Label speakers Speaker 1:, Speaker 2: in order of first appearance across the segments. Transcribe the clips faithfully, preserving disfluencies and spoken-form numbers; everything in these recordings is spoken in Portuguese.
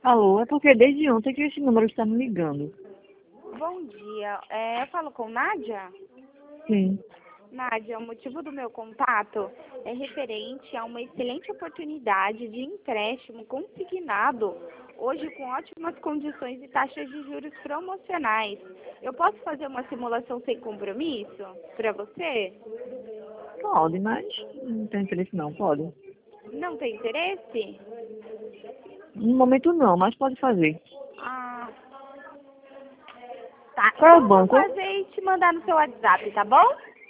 Speaker 1: Alô, é porque desde ontem que esse número está me ligando.
Speaker 2: Bom dia. É, eu falo com Nádia?
Speaker 1: Sim.
Speaker 2: Nádia, o motivo do meu contato é referente a uma excelente oportunidade de empréstimo consignado, hoje com ótimas condições e taxas de juros promocionais. Eu posso fazer uma simulação sem compromisso para você?
Speaker 1: Pode, mas não tem interesse não, pode.
Speaker 2: Não tem interesse?
Speaker 1: No momento não, mas pode fazer.
Speaker 2: Ah, tá.
Speaker 1: Qual é
Speaker 2: Então
Speaker 1: o
Speaker 2: eu vou
Speaker 1: banco?
Speaker 2: fazer e te mandar no seu WhatsApp, tá bom?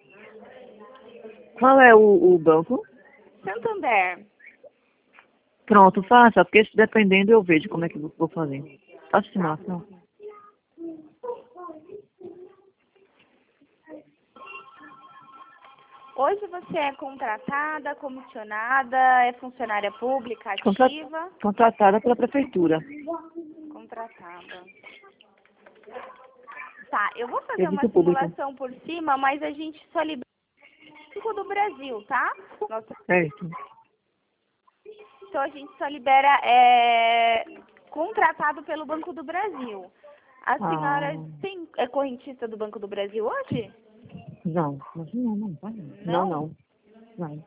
Speaker 1: Qual é o, o banco?
Speaker 2: Santander.
Speaker 1: Pronto, faça, porque se dependendo eu vejo como é que eu vou fazer. Faça simulação.
Speaker 2: Hoje você é contratada, comissionada, é funcionária pública
Speaker 1: Contra-
Speaker 2: ativa?
Speaker 1: Contratada pela prefeitura.
Speaker 2: Contratada. Tá, eu vou fazer uma
Speaker 1: Serviço público.
Speaker 2: simulação por cima, mas a gente só libera o Banco do Brasil, tá? Nossa,
Speaker 1: Certo.
Speaker 2: então a gente só libera é, contratado pelo Banco do Brasil. A
Speaker 1: Ah,
Speaker 2: senhora tem, é correntista do Banco do Brasil hoje?
Speaker 1: não. Mas não, não, pode não. Não,
Speaker 2: Não?
Speaker 1: não. Não.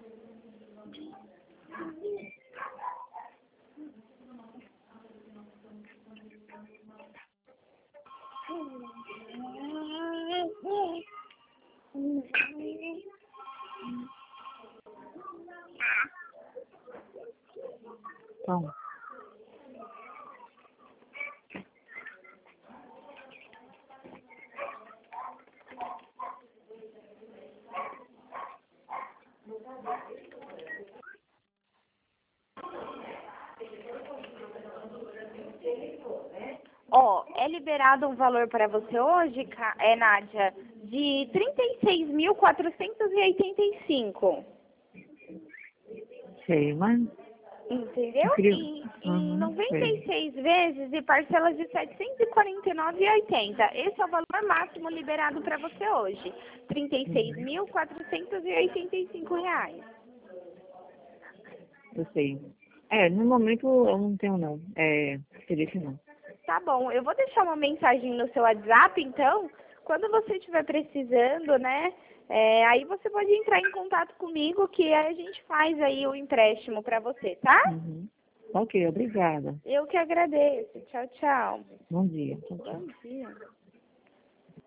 Speaker 1: Então,
Speaker 2: Ó, é liberado um valor para você hoje, Ca- é, Nádia, de trinta e seis mil quatrocentos e oitenta e cinco.
Speaker 1: sei, mas eu
Speaker 2: Entendeu?
Speaker 1: queria...
Speaker 2: Em, em
Speaker 1: Uhum,
Speaker 2: noventa
Speaker 1: sei.
Speaker 2: e seis vezes e parcelas de setecentos e quarenta e nove reais e oitenta. Esse é o valor máximo liberado para você hoje. trinta e seis
Speaker 1: Uhum,
Speaker 2: mil quatrocentos e oitenta e cinco reais.
Speaker 1: eu sei. É, no momento eu não tenho não. É, interesse não.
Speaker 2: Tá bom, eu vou deixar uma mensagem no seu WhatsApp, então, quando você estiver precisando, né? é, aí você pode entrar em contato comigo que aí a gente faz aí o empréstimo para você, tá?
Speaker 1: Uhum. Ok, obrigada.
Speaker 2: Eu que agradeço. Tchau, tchau.
Speaker 1: Bom dia. Tchau, tchau.
Speaker 2: Bom dia.